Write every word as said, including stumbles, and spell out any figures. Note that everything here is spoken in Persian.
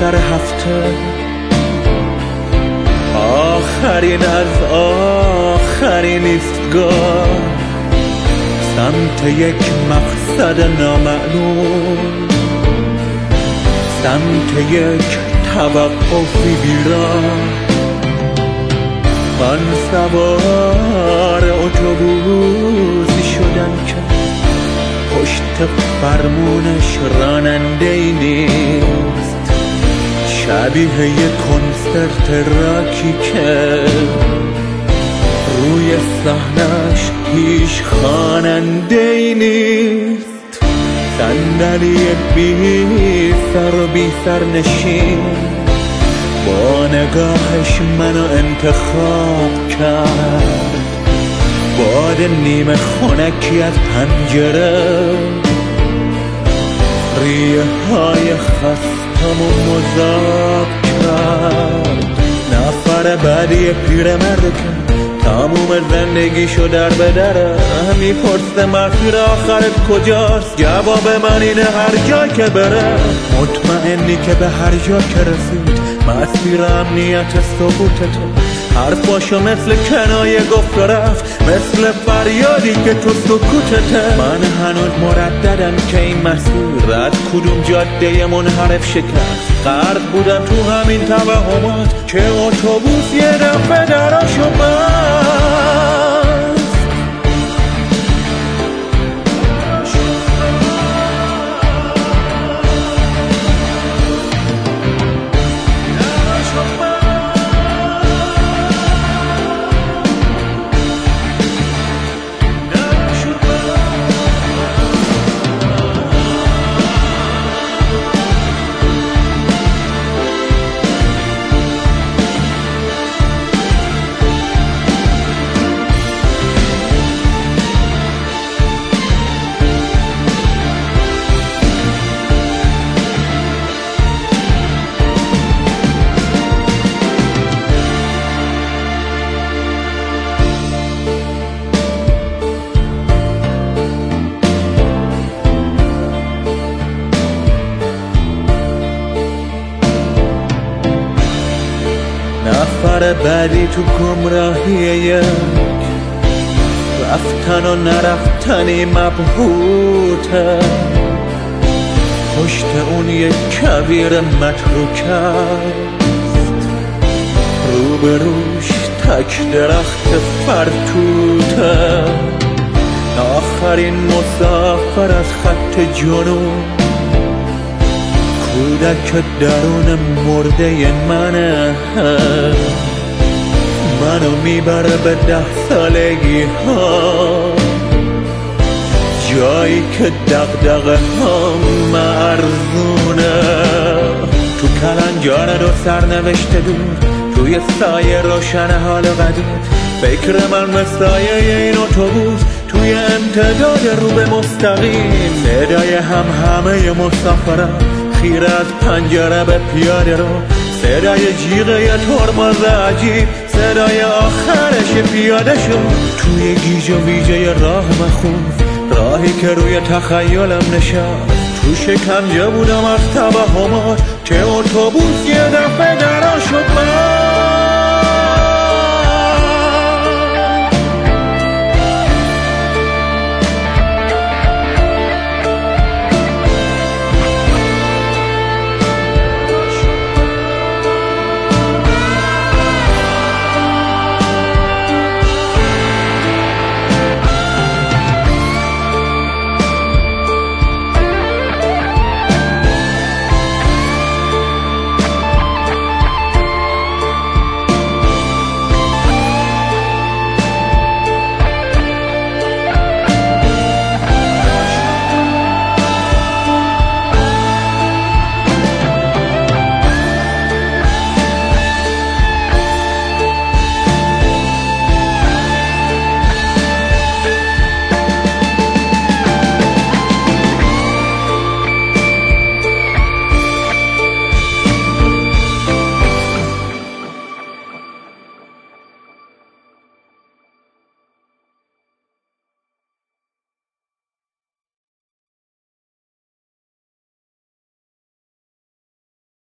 آخر هفته، آخرین از آخرین ایستگاه، سمت یک مقصد نامعلوم، سمت یک توقفی بیراه. من سوار اتوبوسی شدم که پشت فرمونش راننده‌ای نیست، شبیه یک کنسرت راکی که روی صحنش هیچ خواننده‌ای نیست. صندلی بی سر و بی سر نشین با نگاهش منو انتخاب کرد، باد نیمه خنکی از پنجره ریه های خستم و مذاب کرد. نفر بعدی پیرمرد که تموم زندگیشو در به دره میپرسه مسیر آخرت کجاست، جواب من اینه هر جا که بره. مطمئنی که به هر جا که رسید مسیر امنیت سقوطته، حرفاشو مثل کنایه گفت و رفت، مثل فریادی که تو سکوتته. من هنوز مرددم که این مسیر از کدوم جاده منحرف شکست. غرق بودم تو همین توهمات که اتوبوس یه دفعه دراشو بست. نفر بعدی تو گمراهی یک رفتن و نرفتنی مبهوته، پشت اون یک کویر متروک است، روبروش تک درخت فرتوته. آخرین مسافر از خط جنوب، کودک درون مرده منه، منو میبره به ده سالگی ها، جایی که دغدغه ها مرزونه. تو کلنجار دو سرنوشت دور، توی سایه روشن حال قدیم، فکر من مسایه این اتوبوس توی امتداد رو به مستقیم. صدای هم همه مسافرم خیره از پنجره به پیاده رو، صدای جیغه یه ترمز عجیب، صدای آخرش پیاده شد توی گیج و ویژه راه مخوف، راهی که روی تخیلم نشست. تو شکنجه بودم از توهمات که اتوبوس یه دفعه درا شد من.